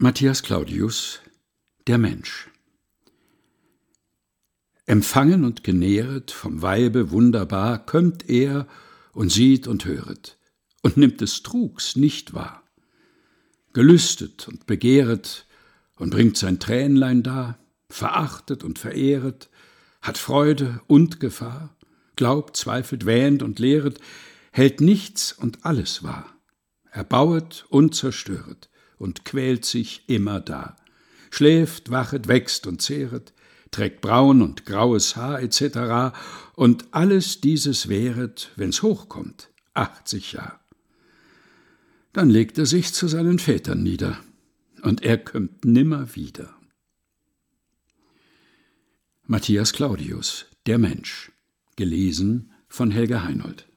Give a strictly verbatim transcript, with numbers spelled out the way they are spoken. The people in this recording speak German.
Matthias Claudius, der Mensch. Empfangen und genähret vom Weibe wunderbar, kömmt er und sieht und höret und nimmt des Trugs nicht wahr. Gelüstet und begehret und bringt sein Tränlein dar, verachtet und verehret, hat Freude und Gefahr, glaubt, zweifelt, wähnt und lehret, hält nichts und alles wahr, erbauet und zerstöret und quält sich immerdar, schläft, wachet, wächst und zehret, trägt braun und graues Haar et cetera und alles dieses währet, wenn's hochkommt, achtzig Jahr. Dann legt er sich zu seinen Vätern nieder, und er kömmt nimmer wieder. Matthias Claudius, der Mensch, gelesen von Helga Heinold.